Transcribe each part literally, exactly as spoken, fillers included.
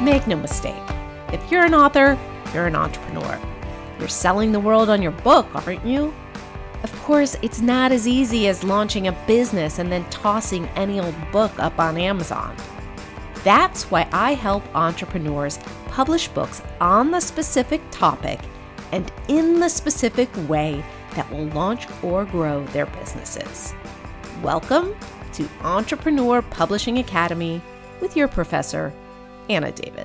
Make no mistake, if you're an author, you're an entrepreneur. You're selling the world on your book, aren't you? Of course, it's not as easy as launching a business and then tossing any old book up on Amazon. That's why I help entrepreneurs publish books on the specific topic and in the specific way that will launch or grow their businesses. Welcome to Entrepreneur Publishing Academy with your professor, Anna David.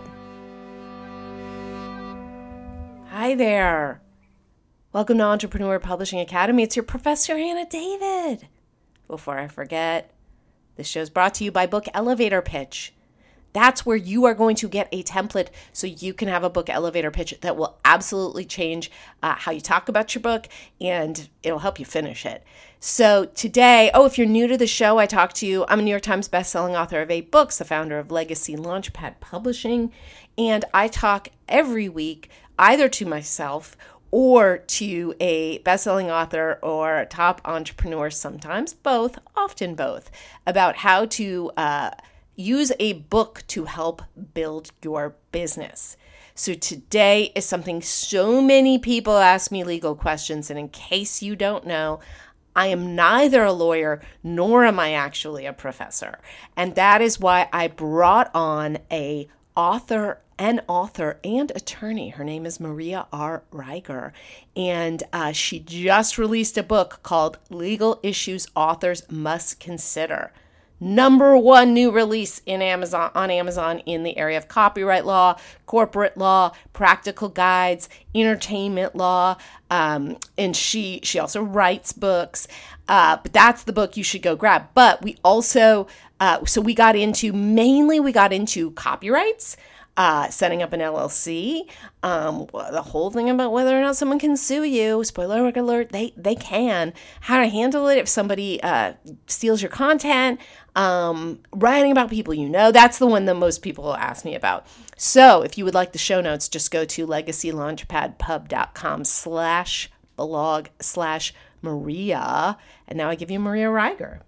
Hi there. Welcome to Entrepreneur Publishing Academy. It's your professor, Anna David. Before I forget, this show is brought to you by Book Elevator Pitch. That's where you are going to get a template so you can have a book elevator pitch that will absolutely change uh, how you talk about your book, and it'll help you finish it. So today, oh, if you're new to the show, I talk to you. I'm a New York Times bestselling author of eight books, the founder of Legacy Launchpad Publishing, and I talk every week either to myself or to a bestselling author or a top entrepreneur, sometimes both, often both, about how to uh, use a book to help build your business. So today is something so many people ask me legal questions, and in case you don't know, I am neither a lawyer nor am I actually a professor. And that is why I brought on a author an author and attorney. Her name is Maria R. Reiger, and uh, she just released a book called Legal Issues Authors Must Consider. Number one new release in Amazon on Amazon in the area of copyright law, corporate law, practical guides, entertainment law, um, and she she also writes books. Uh, but that's the book you should go grab. But we also uh, so we got into mainly we got into copyrights. Uh, setting up an L L C, um, the whole thing about whether or not someone can sue you, spoiler alert, they, they can, how to handle it if somebody uh, steals your content, um, writing about people you know. That's the one that most people will ask me about. So if you would like the show notes, just go to legacylaunchpadpub.com slash blog slash Maria. And now I give you Maria Reiger.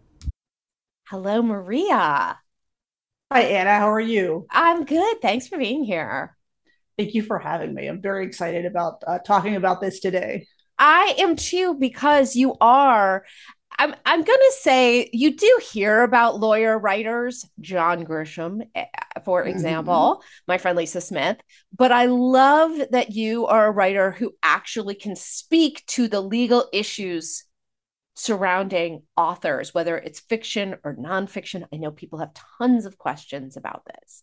Hello, Maria. Hi, Anna. How are you? I'm good. Thanks for being here. Thank you for having me. I'm very excited about uh, talking about this today. I am too, because you are, I'm, I'm going to say, you do hear about lawyer writers, John Grisham, for example, mm-hmm. my friend Lisa Smith, but I love that you are a writer who actually can speak to the legal issues surrounding authors, whether it's fiction or nonfiction. I know people have tons of questions about this.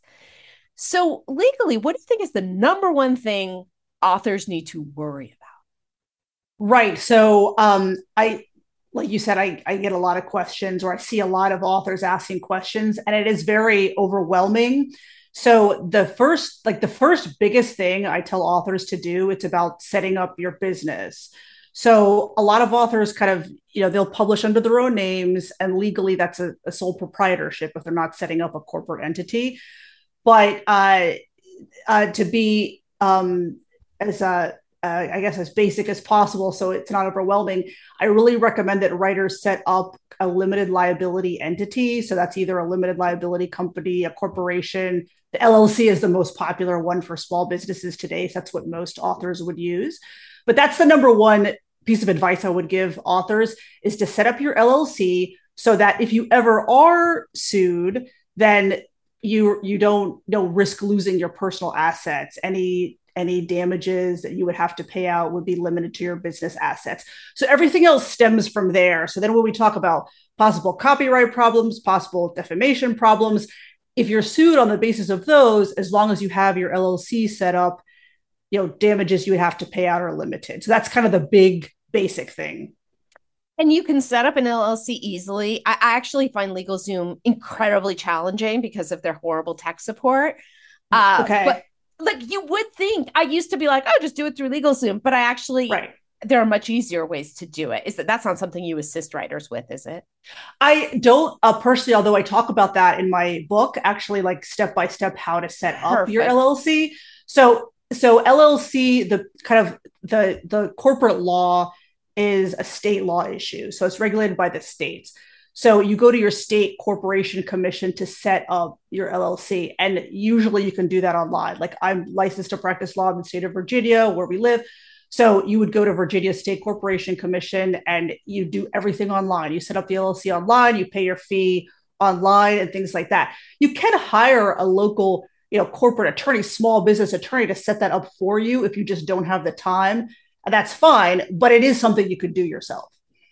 So legally, what do you think is the number one thing authors need to worry about? Right. So um, I, like you said, I, I get a lot of questions, or I see a lot of authors asking questions, and it is very overwhelming. So the first, like the first biggest thing I tell authors to do, it's about setting up your business. So a lot of authors kind of, you know, they'll publish under their own names, and legally that's a, a sole proprietorship if they're not setting up a corporate entity. But uh, uh, to be um, as, uh, uh, I guess, as basic as possible, so it's not overwhelming, I really recommend that writers set up a limited liability entity. So that's either a limited liability company, a corporation. The L L C is the most popular one for small businesses today. So that's what most authors would use. But that's the number one piece of advice I would give authors, is to set up your L L C so that if you ever are sued, then you you don't, don't risk losing your personal assets. Any any damages that you would have to pay out would be limited to your business assets. So everything else stems from there. So then when we talk about possible copyright problems, possible defamation problems, if you're sued on the basis of those, as long as you have your L L C set up, you know, damages you would have to pay out are limited. So that's kind of the big basic thing. And you can set up an L L C easily. I, I actually find LegalZoom incredibly challenging because of their horrible tech support. Uh, okay. But like you would think, I used to be like, oh, just do it through LegalZoom. But I actually, right. there are much easier ways to do it. Is that that's not something you assist writers with, is it? I don't uh, personally, although I talk about that in my book, actually, like step by step how to set up Perfect. Your L L C. So So L L C, the kind of the the corporate law is a state law issue. So it's regulated by the states. So you go to your state corporation commission to set up your L L C. And usually you can do that online. Like I'm licensed to practice law in the state of Virginia, where we live. So you would go to Virginia State Corporation Commission and you do everything online. You set up the L L C online, you pay your fee online and things like that. You can hire a local, you know, corporate attorney, small business attorney to set that up for you if you just don't have the time. That's fine, but it is something you could do yourself.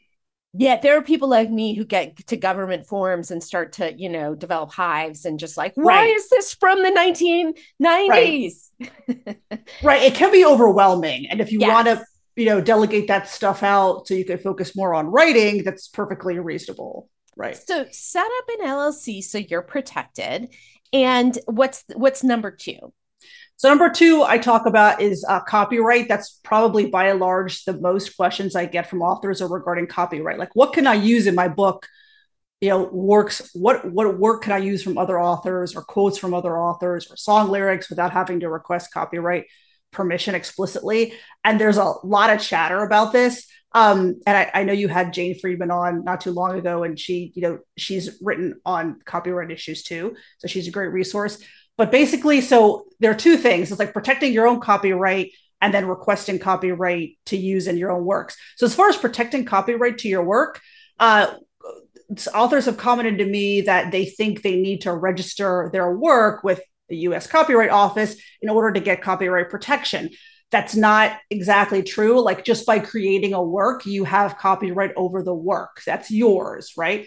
Yeah, there are people like me who get to government forms and start to, you know, develop hives and just like, why right. is this from the nineteen nineties? Right. Right. It can be overwhelming. And if you yes. want to, you know, delegate that stuff out so you can focus more on writing, that's perfectly reasonable. Right. So set up an L L C so you're protected. And what's what's number two? So number two I talk about is uh, copyright. That's probably by and large the most questions I get from authors are regarding copyright. Like, what can I use in my book? You know, works. What what work can I use from other authors or quotes from other authors or song lyrics without having to request copyright permission explicitly? And there's a lot of chatter about this. Um, and I, I know you had Jane Friedman on not too long ago, and she, you know, she's written on copyright issues too. So she's a great resource. But basically, so there are two things. It's like protecting your own copyright and then requesting copyright to use in your own works. So as far as protecting copyright to your work, uh, authors have commented to me that they think they need to register their work with the U S Copyright Office in order to get copyright protection. That's not exactly true. Like just by creating a work, you have copyright over the work. That's yours, right?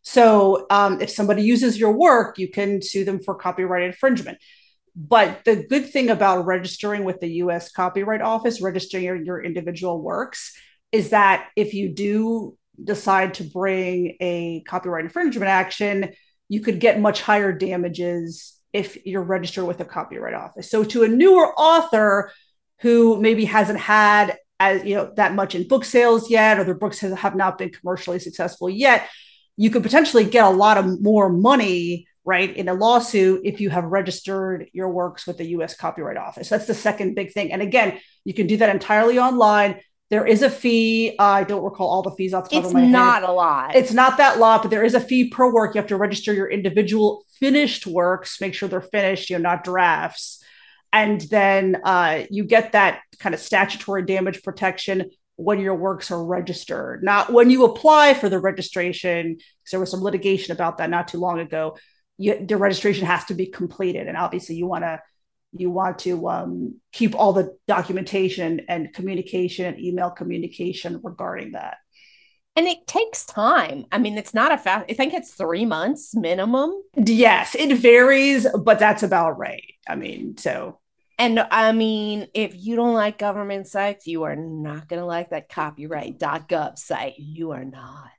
So um, if somebody uses your work, you can sue them for copyright infringement. But the good thing about registering with the U S Copyright Office, registering your, your individual works, is that if you do decide to bring a copyright infringement action, you could get much higher damages if you're registered with the Copyright Office. So to a newer author who maybe hasn't had as you know that much in book sales yet, or their books have not been commercially successful yet, you could potentially get a lot of more money, right, in a lawsuit if you have registered your works with the U S Copyright Office. That's the second big thing. And again, you can do that entirely online. There is a fee. Uh, I don't recall all the fees off the top it's of my head. It's not a lot. It's not that lot, but there is a fee per work. You have to register your individual finished works, make sure they're finished, you know, not drafts. And then uh, you get that kind of statutory damage protection when your works are registered, not when you apply for the registration, because there was some litigation about that not too long ago. You, the registration has to be completed. And obviously you want to you want to um, keep all the documentation and communication and email communication regarding that. And it takes time. I mean, it's not a fast, I think it's three months minimum. Yes, it varies, but that's about right. I mean, so. And I mean, if you don't like government sites, you are not going to like that copyright dot gov site. You are not.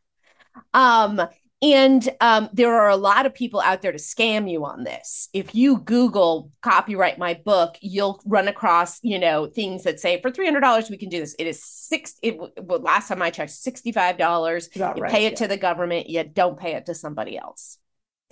Um, and um, there are a lot of people out there to scam you on this. If you Google copyright my book, you'll run across, you know, things that say for three hundred dollars, we can do this. It is six. It well, last time I checked, sixty-five dollars. You right, pay it yeah. to the government. You don't pay it to somebody else.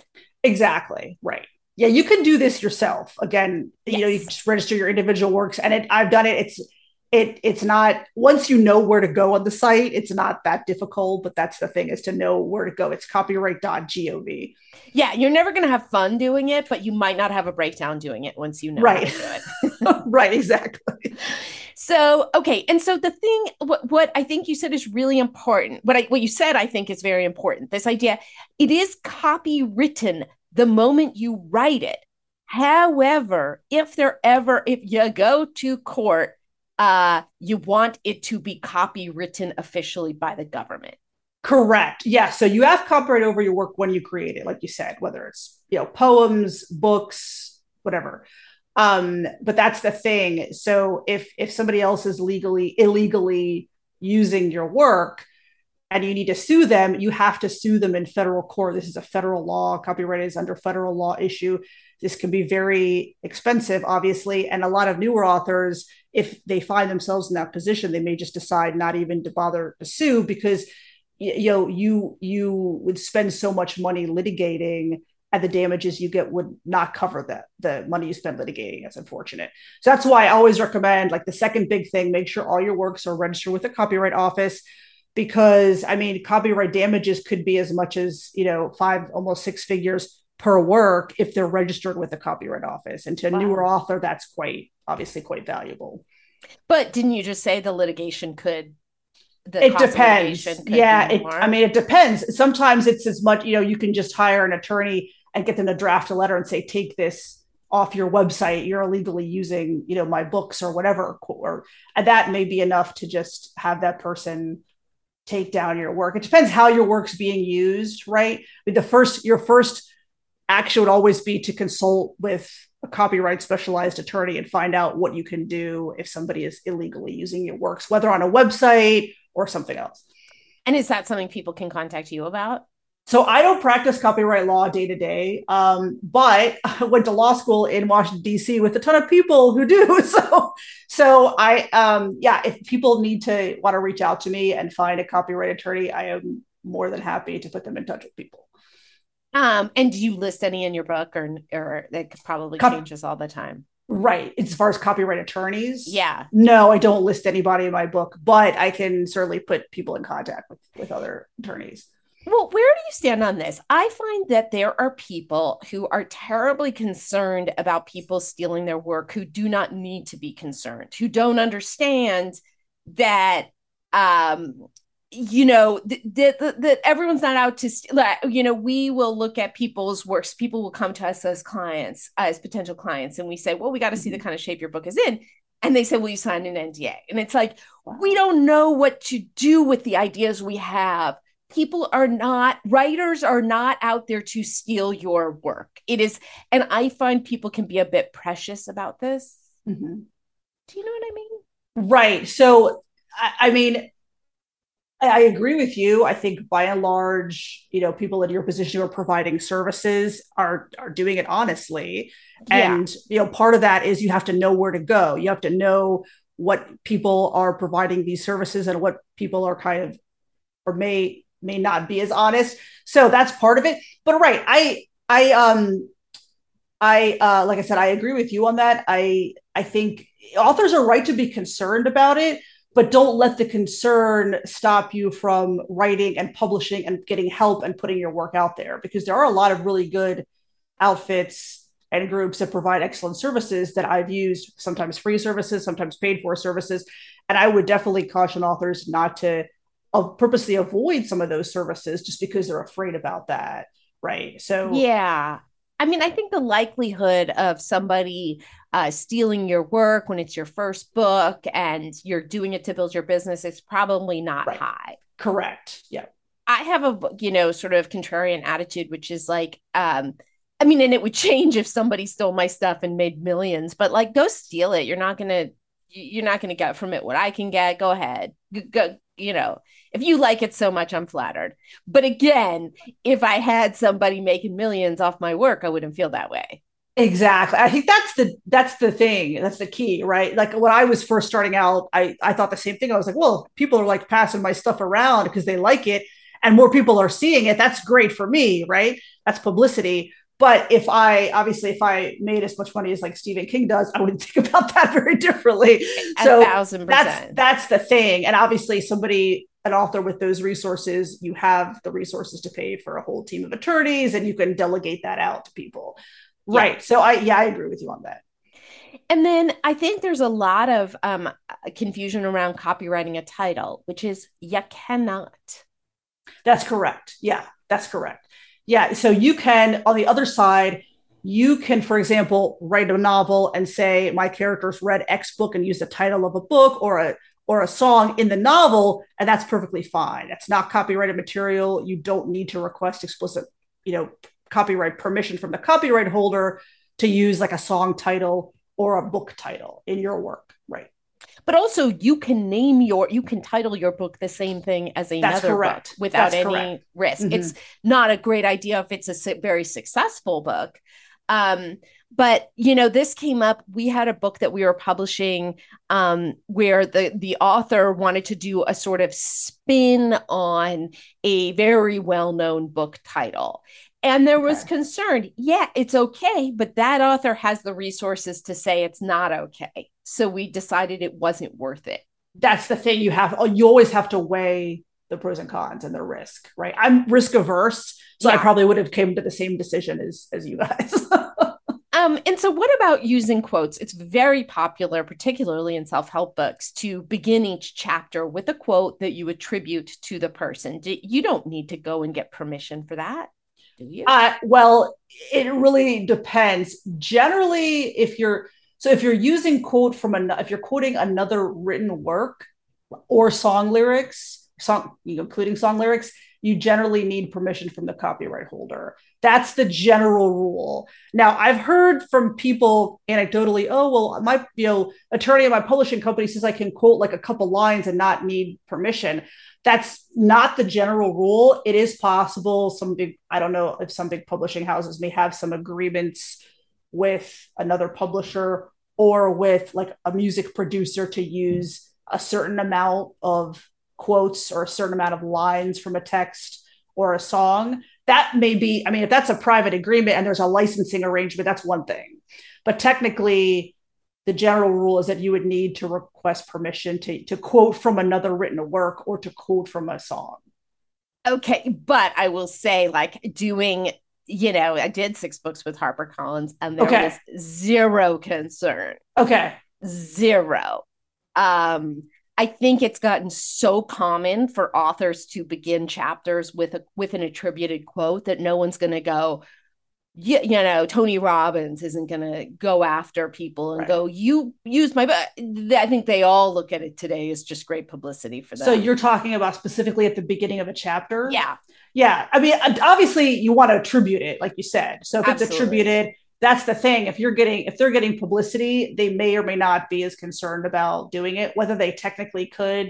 Exactly. Right. Yeah, you can do this yourself. Again, yes. you know, you can just register your individual works, and it, I've done it. It's it it's not, once you know where to go on the site, it's not that difficult. But that's the thing, is to know where to go. It's copyright dot gov. Yeah, you're never going to have fun doing it, but you might not have a breakdown doing it once you know right. how to do it. Right, exactly. So, okay. And so the thing, what, what I think you said is really important, what I, what you said, I think is very important. This idea, it is copywritten the moment you write it. However, if there ever, if you go to court, uh, you want it to be copywritten officially by the government. Correct. Yeah. So you have copyright over your work when you create it, like you said, whether it's, you know, poems, books, whatever. Um, but that's the thing. So if if somebody else is legally, illegally using your work and you need to sue them, you have to sue them in federal court. This is a federal law. Copyright is under federal law issue. This can be very expensive, obviously. And a lot of newer authors, if they find themselves in that position, they may just decide not even to bother to sue, because you know, you you would spend so much money litigating, and the damages you get would not cover the, the money you spend litigating. It's unfortunate. So that's why I always recommend, like, the second big thing, make sure all your works are registered with the Copyright Office. because I mean, copyright damages could be as much as, you know, five, almost six figures per work if they're registered with the copyright office. And to a newer Wow. author, that's quite obviously quite valuable. But didn't you just say the litigation could, the It cost of depends. litigation could be Yeah, it I more? mean, it depends. Sometimes it's as much, you know, you can just hire an attorney and get them to draft a letter and say, take this off your website. You're illegally using, you know, my books or whatever. Or and that may be enough to just have that person take down your work. It depends how your work's being used, right? I mean, the first your first action would always be to consult with a copyright specialized attorney and find out what you can do if somebody is illegally using your works, whether on a website or something else. And is that something people can contact you about? So I don't practice copyright law day to day, um, but I went to law school in Washington D C with a ton of people who do. So, so I, um, yeah, if people need to want to reach out to me and find a copyright attorney, I am more than happy to put them in touch with people. Um, and do you list any in your book, or or it probably Cop- changes all the time? right. As far as copyright attorneys, Yeah. no, I don't list anybody in my book, but I can certainly put people in contact with, with other attorneys. Well, where do you stand on this? I find that there are people who are terribly concerned about people stealing their work who do not need to be concerned, who don't understand that um you know that, that, that everyone's not out to st- you know we will look at people's works. People will come to us as clients, as potential clients, and we say, well, we got to see the kind of shape your book is in, and they say, well, you signed an N D A, and it's like, we don't know what to do with the ideas we have. People are not, writers are not out there to steal your work. It is, and I find people can be a bit precious about this. Mm-hmm. Do you know what I mean? Right. So, I, I mean, I agree with you. I think by and large, you know, people in your position who are providing services are are doing it honestly. Yeah. And, you know, part of that is you have to know where to go. You have to know what people are providing these services and what people are kind of or may may not be as honest. So that's part of it. But right, I I um I uh like I said, I agree with you on that. I I think authors are right to be concerned about it, but don't let the concern stop you from writing and publishing and getting help and putting your work out there, because there are a lot of really good outfits and groups that provide excellent services that I've used, sometimes free services, sometimes paid for services. And I would definitely caution authors not to uh, purposely avoid some of those services just because they're afraid about that. Right. So, Yeah. I mean, I think the likelihood of somebody uh, stealing your work when it's your first book and you're doing it to build your business is probably not right. high. Correct. Yeah. I have a, you know, sort of contrarian attitude, which is like, um, I mean, and it would change if somebody stole my stuff and made millions, but like, go steal it. You're not going to, you're not going to get from it what I can get. Go ahead. Go, you know, if you like it so much, I'm flattered. But again, if I had somebody making millions off my work, I wouldn't feel that way. Exactly. I think that's the that's the thing. That's the key, right? Like when I was first starting out, I I thought the same thing. I was like, well, people are like passing my stuff around because they like it and more people are seeing it. That's great for me, right? That's publicity. But if I obviously if I made as much money as like Stephen King does, I would think about that very differently. A So thousand that's percent. that's the thing. And obviously somebody an author with those resources, you have the resources to pay for a whole team of attorneys and you can delegate that out to people. Yeah. Right. So I yeah, I agree with you on that. And then I think there's a lot of um, confusion around copywriting a title, which is you cannot. That's correct. Yeah, that's correct. Yeah. So you can, on the other side, you can, for example, write a novel and say my characters read X book and use the title of a book or a or a song in the novel, and that's perfectly fine. That's not copyrighted material. You don't need to request explicit, you know, copyright permission from the copyright holder to use like a song title or a book title in your work. Right. But also you can name your, you can title your book the same thing as That's another book correct. without That's any correct. risk. Mm-hmm. It's not a great idea if it's a very successful book. Um, but you know, this came up. We had a book that we were publishing um, where the the author wanted to do a sort of spin on a very well-known book title. And there was Okay. concern. Yeah, it's okay, but that author has the resources to say it's not okay. So we decided it wasn't worth it. That's the thing you have. You always have to weigh the pros and cons and the risk, right? I'm risk averse, so I Yeah. probably would have came to the same decision as as you guys. Um, and so, what about using quotes? It's very popular, particularly in self help books, to begin each chapter with a quote that you attribute to the person. You don't need to go and get permission for that, do you? Uh, well, it really depends. Generally, if you're so if you're using quote from an if you're quoting another written work or song lyrics, song you know, including song lyrics, you generally need permission from the copyright holder. That's the general rule. Now, I've heard from people anecdotally, oh, well, my you know attorney at my publishing company says I can quote like a couple lines and not need permission. That's not the general rule. It is possible some big, I don't know if some big publishing houses may have some agreements with another publisher or with like a music producer to use a certain amount of quotes or a certain amount of lines from a text or a song. That may be, I mean, if that's a private agreement and there's a licensing arrangement, that's one thing. But technically, the general rule is that you would need to request permission to, to quote from another written work or to quote from a song. Okay, but I will say, like, doing, you know, I did six books with HarperCollins and there Okay. was zero concern. Okay. Zero. Um, I think it's gotten so common for authors to begin chapters with a with an attributed quote that no one's going to go, you, you know, Tony Robbins isn't going to go after people and Right. go, you use my, I think they all look at it today as just great publicity for them. So you're talking about specifically at the beginning of a chapter? Yeah. Yeah. I mean, obviously you want to attribute it, like you said. So if Absolutely. it's attributed, that's the thing. If you're getting, if they're getting publicity, they may or may not be as concerned about doing it, whether they technically could,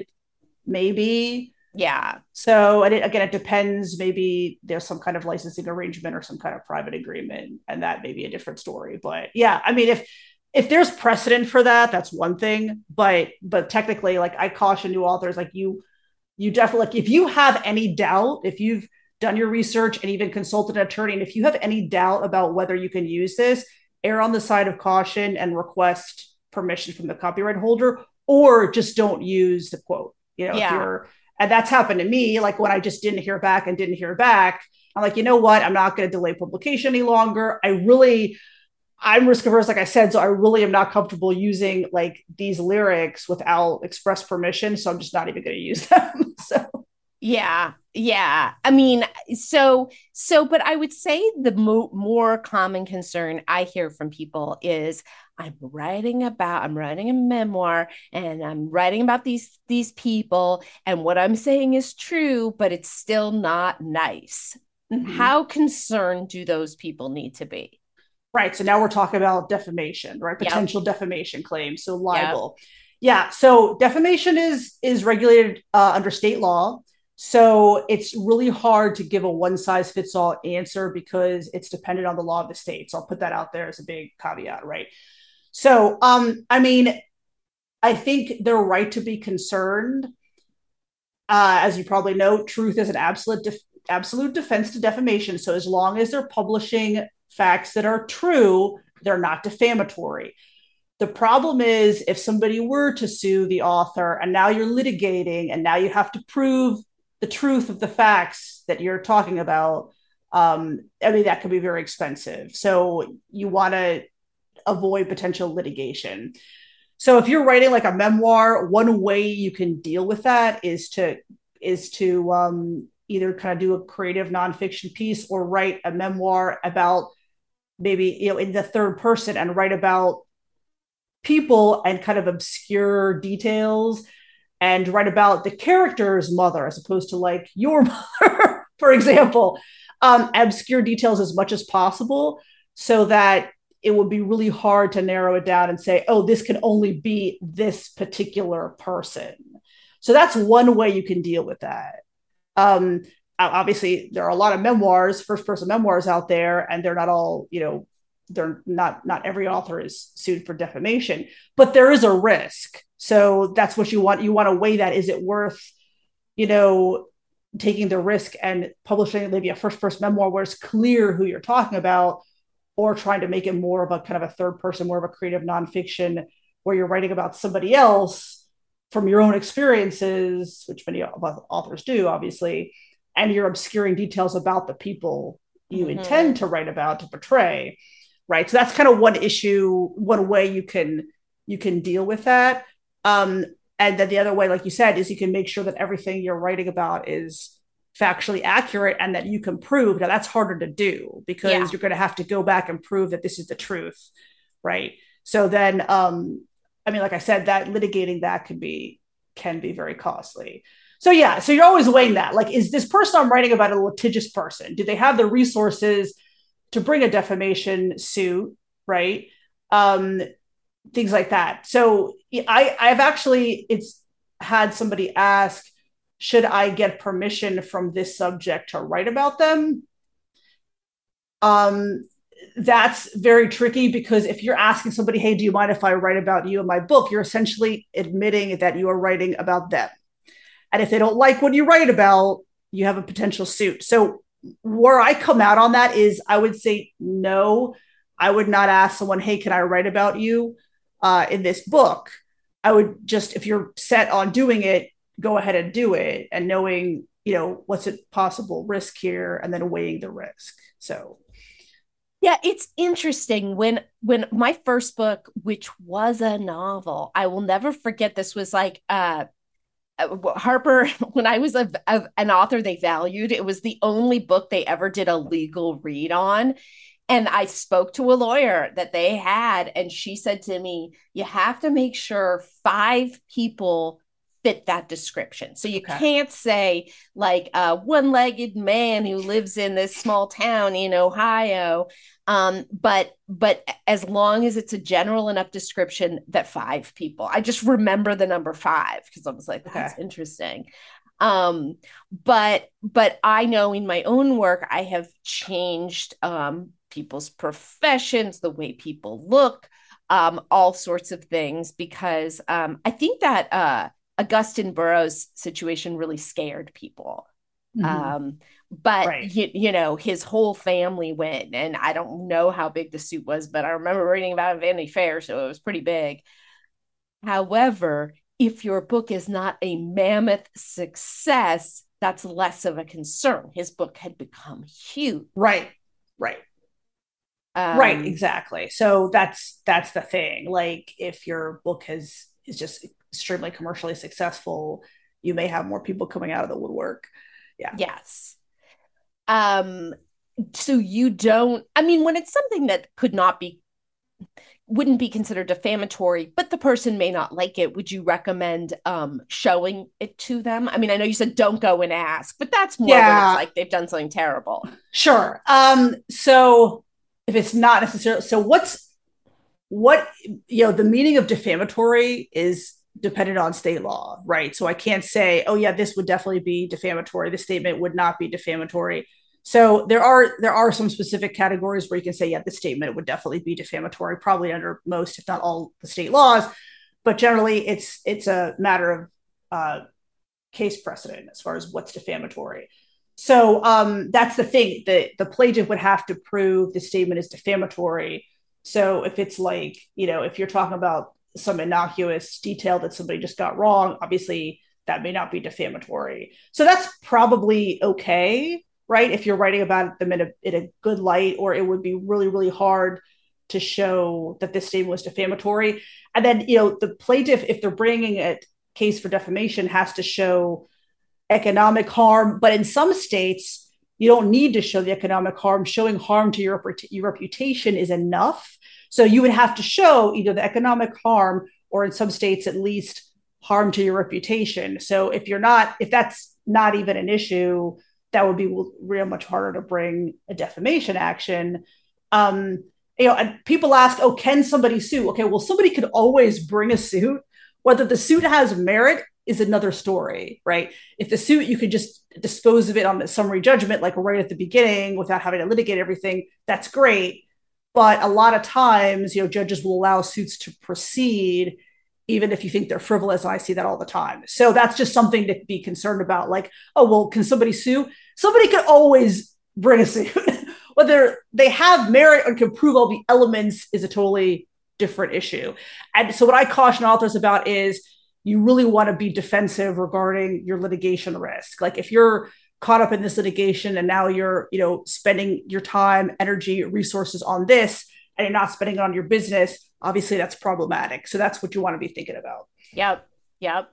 maybe. Yeah. So, and it, again, it depends. Maybe there's some kind of licensing arrangement or some kind of private agreement, and that may be a different story. But yeah, I mean, if if there's precedent for that, that's one thing. But but technically, like I caution new authors, like you you definitely, like if you have any doubt, if you've done your research and even consulted an attorney, and if you have any doubt about whether you can use this, err on the side of caution and request permission from the copyright holder, or just don't use the quote. You know, yeah. if you're and that's happened to me, like when I just didn't hear back and didn't hear back, I'm like, you know what? I'm not going to delay publication any longer. I really, I'm risk averse, like I said, so I really am not comfortable using like these lyrics without express permission. So I'm just not even going to use them. So yeah, yeah. I mean, so so, but I would say the mo- more common concern I hear from people is I'm writing about I'm writing a memoir and I'm writing about these these people and what I'm saying is true, but it's still not nice. Mm-hmm. How concerned do those people need to be? Right. So now we're talking about defamation, right? Potential yep. defamation claims. So libel. Yep. Yeah. So defamation is is regulated uh, under state law. So it's really hard to give a one size fits all answer because it's dependent on the law of the state. So I'll put that out there as a big caveat, right? So, um, I mean, I think they're right to be concerned. Uh, as you probably know, truth is an absolute def- absolute defense to defamation. So as long as they're publishing facts that are true, they're not defamatory. The problem is if somebody were to sue the author and now you're litigating and now you have to prove the truth of the facts that you're talking about, um, I mean, that could be very expensive. So you want to avoid potential litigation. So if you're writing like a memoir, one way you can deal with that is to is to um, either kind of do a creative nonfiction piece or write a memoir about maybe, you know, in the third person and write about people and kind of obscure details and write about the character's mother as opposed to like your mother, for example, um, obscure details as much as possible so that it would be really hard to narrow it down and say, oh, this can only be this particular person. So that's one way you can deal with that. Um, obviously, there are a lot of memoirs, first person memoirs out there, and they're not all, you know, they're not, not every author is sued for defamation, but there is a risk. So that's what you want. You want to weigh that. Is it worth, you know, taking the risk and publishing maybe a first person memoir where it's clear who you're talking about, or trying to make it more of a kind of a third person, more of a creative nonfiction where you're writing about somebody else, from your own experiences, which many authors do, obviously, and you're obscuring details about the people you mm-hmm. intend to write about, to portray, right? So that's kind of one issue, one way you can you can deal with that. Um, and then the other way, like you said, is you can make sure that everything you're writing about is factually accurate and that you can prove. Now that's harder to do because yeah. you're going to have to go back and prove that this is the truth, right? So then, um, I mean, like I said, that litigating that can be can be very costly. So yeah, so you're always weighing that. Like, is this person I'm writing about a litigious person? Do they have the resources to bring a defamation suit, right? Um, things like that. So I, I've actually, it's had somebody ask, should I get permission from this subject to write about them? Um, that's very tricky because if you're asking somebody, hey, do you mind if I write about you in my book? You're essentially admitting that you are writing about them. And if they don't like what you write about, you have a potential suit. So where I come out on that is I would say, no, I would not ask someone, hey, can I write about you uh, in this book? I would just, if you're set on doing it, go ahead and do it. And knowing, you know, what's a possible risk here and then weighing the risk. So. Yeah, it's interesting when when my first book, which was a novel, I will never forget, this was like uh, Harper, when I was a, a, an author they valued, it was the only book they ever did a legal read on. And I spoke to a lawyer that they had, and she said to me, you have to make sure five people fit that description. So you okay. can't say like a one-legged man who lives in this small town in Ohio. Um, but but as long as it's a general enough description that five people, I just remember the number five because I was like, that's okay. interesting. Um, but but I know in my own work, I have changed um, people's professions, the way people look, um, all sorts of things, because um, I think that uh, Augustine Burroughs' situation really scared people. Mm-hmm. Um, but, right. you, you know, his whole family went, and I don't know how big the suit was, but I remember reading about it in Vanity Fair, so it was pretty big. However, if your book is not a mammoth success, that's less of a concern. His book had become huge. Right, right. Um, right, exactly. So that's that's the thing. Like, if your book has is just extremely commercially successful, you may have more people coming out of the woodwork. Yeah. Yes. Um, so you don't, I mean, when it's something that could not be, wouldn't be considered defamatory, but the person may not like it, would you recommend um, showing it to them? I mean, I know you said don't go and ask, but that's more yeah. when it's like they've done something terrible. Sure. Um, so if it's not necessarily, so what's, what, you know, the meaning of defamatory is dependent on state law, right? So I can't say, oh yeah, this would definitely be defamatory. This statement would not be defamatory. So there are there are some specific categories where you can say, yeah, this statement would definitely be defamatory, probably under most, if not all, the state laws. But generally, it's it's a matter of uh, case precedent as far as what's defamatory. So um, that's the thing. The, the plaintiff would have to prove the statement is defamatory. So if it's like, you know, if you're talking about some innocuous detail that somebody just got wrong, obviously that may not be defamatory. So that's probably okay, right? If you're writing about them in a, in a good light, or it would be really, really hard to show that this statement was defamatory. And then, you know, the plaintiff, if they're bringing a case for defamation, has to show economic harm. But in some states, you don't need to show the economic harm. Showing harm to your, your reputation is enough. So you would have to show either the economic harm, or in some states, at least harm to your reputation. So if you're not, if that's not even an issue, that would be real much harder to bring a defamation action. Um, you know, and people ask, oh, can somebody sue? Okay, well, somebody could always bring a suit. Whether the suit has merit is another story, right? If the suit, you could just dispose of it on the summary judgment, like right at the beginning, without having to litigate everything, that's great. But a lot of times, you know, judges will allow suits to proceed, even if you think they're frivolous. And I see that all the time. So that's just something to be concerned about. Like, oh, well, can somebody sue? Somebody could always bring a suit. Whether they have merit or can prove all the elements is a totally different issue. And so what I caution authors about is you really want to be defensive regarding your litigation risk. Like if you're caught up in this litigation and now you're, you know, spending your time, energy, resources on this, and you're not spending it on your business, obviously that's problematic. So that's what you want to be thinking about. Yep. Yep.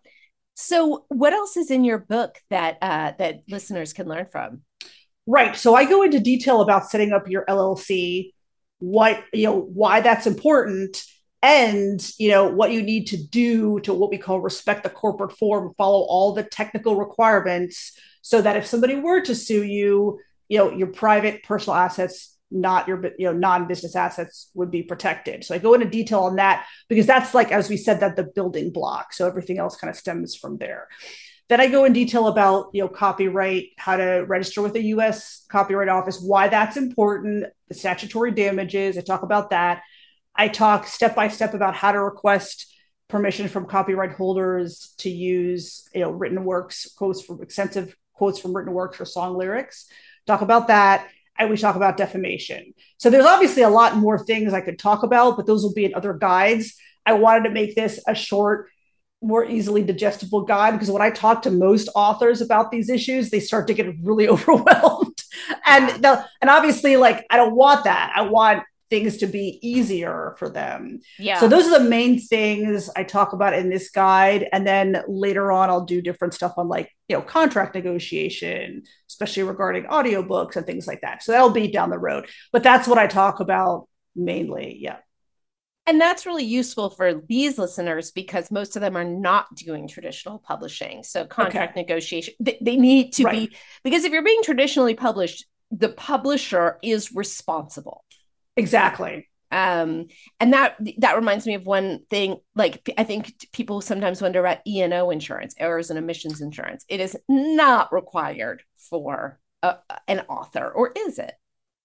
So what else is in your book that uh, that listeners can learn from? Right. So I go into detail about setting up your L L C, what, you know, why that's important, and, you know, what you need to do to what we call respect the corporate form, follow all the technical requirements so that if somebody were to sue you, you know, your private personal assets, not your, you know, non-business assets would be protected. So I go into detail on that because that's like, as we said, that the building block. So everything else kind of stems from there. Then I go in detail about, you know, copyright, how to register with the U S Copyright Office, why that's important, the statutory damages. I talk about that. I talk step by step about how to request permission from copyright holders to use, you know, written works, quotes from extensive quotes from written works or song lyrics. Talk about that. And we talk about defamation. So there's obviously a lot more things I could talk about, but those will be in other guides. I wanted to make this a short, more easily digestible guide because when I talk to most authors about these issues, they start to get really overwhelmed. And the, and obviously, like, I don't want that. I want things to be easier for them. Yeah. So those are the main things I talk about in this guide. And then later on, I'll do different stuff on, like, you know, contract negotiation, especially regarding audiobooks and things like that. So that'll be down the road. But that's what I talk about mainly. Yeah. And that's really useful for these listeners because most of them are not doing traditional publishing. So contract okay. negotiation, they, they need to right. be, because if you're being traditionally published, the publisher is responsible. Exactly. Um, and that that reminds me of one thing. Like, I think people sometimes wonder about E and O insurance, errors and omissions insurance. It is not required for a, an author, or is it?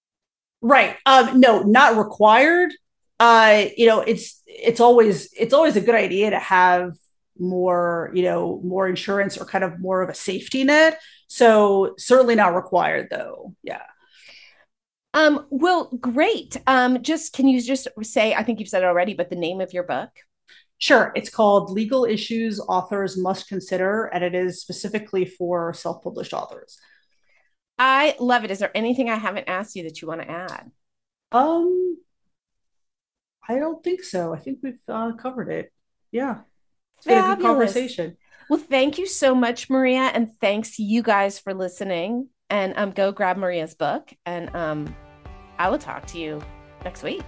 Right. Um, no, not required. Uh, you know, it's it's always it's always a good idea to have more, you know, more insurance or kind of more of a safety net. So certainly not required, though. Yeah. Um, well, great. Um, just can you just say, I think you've said it already, but the name of your book? Sure. It's called Legal Issues Authors Must Consider, and it is specifically for self-published authors. I love it. Is there anything I haven't asked you that you want to add? Um, I don't think so. I think we've uh, covered it. Yeah. It's been Fabulous. a good conversation. Well, thank you so much, Maria. And thanks you guys for listening. And um, go grab Maria's book. And um, I will talk to you next week.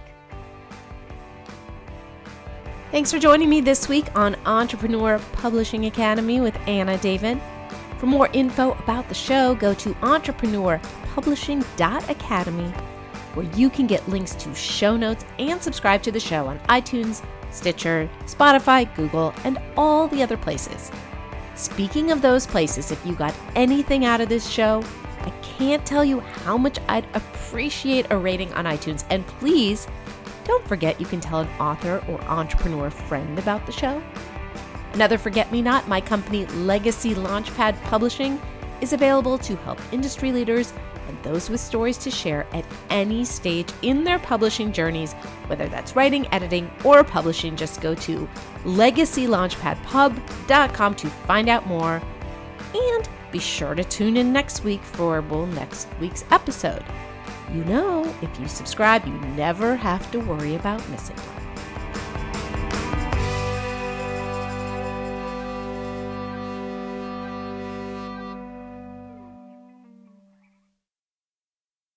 Thanks for joining me this week on Entrepreneur Publishing Academy with Anna David. For more info about the show, go to entrepreneur publishing dot academy, where you can get links to show notes and subscribe to the show on iTunes, Stitcher, Spotify, Google, and all the other places. Speaking of those places, if you got anything out of this show, I can't tell you how much I'd appreciate a rating on iTunes. And please, don't forget you can tell an author or entrepreneur friend about the show. Another forget-me-not, my company Legacy Launchpad Publishing is available to help industry leaders and those with stories to share at any stage in their publishing journeys, whether that's writing, editing, or publishing. Just go to legacy launchpad pub dot com to find out more. And be sure to tune in next week for, well, next week's episode. You know, if you subscribe, you never have to worry about missing one.